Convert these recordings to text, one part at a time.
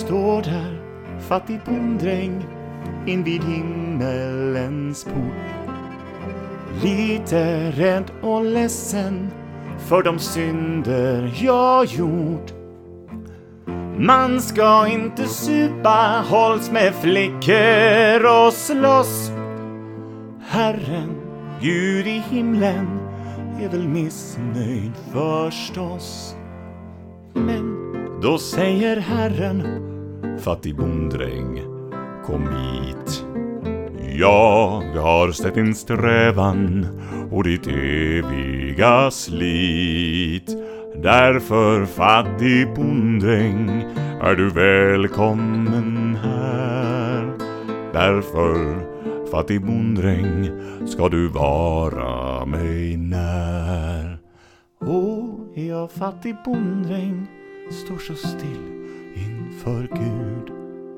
står där, fattig bonddräng, invid himmelens port. Lite rädd och ledsen för de synder jag gjort. Man ska inte supa, hålls med flickor och slåss. Herren, Gud i himlen, är väl missnöjd förstås. Men då säger Herren, fattig bonddräng, kom hit. Jag har sett din strävan och ditt eviga slit. Därför, fattig bonddräng, är du välkommen här. Därför, fattig bonddräng, ska du vara mig när. Jag fattig bonddräng står så still inför Gud.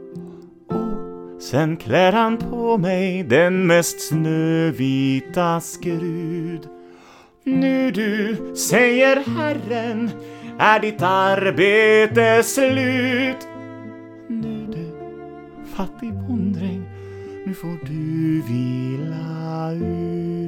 Sen klär han på mig den mest snövita skrud. Nu du, säger Herren, är ditt arbete slut. Nu du, fattig bonddräng, nu får du vila ut.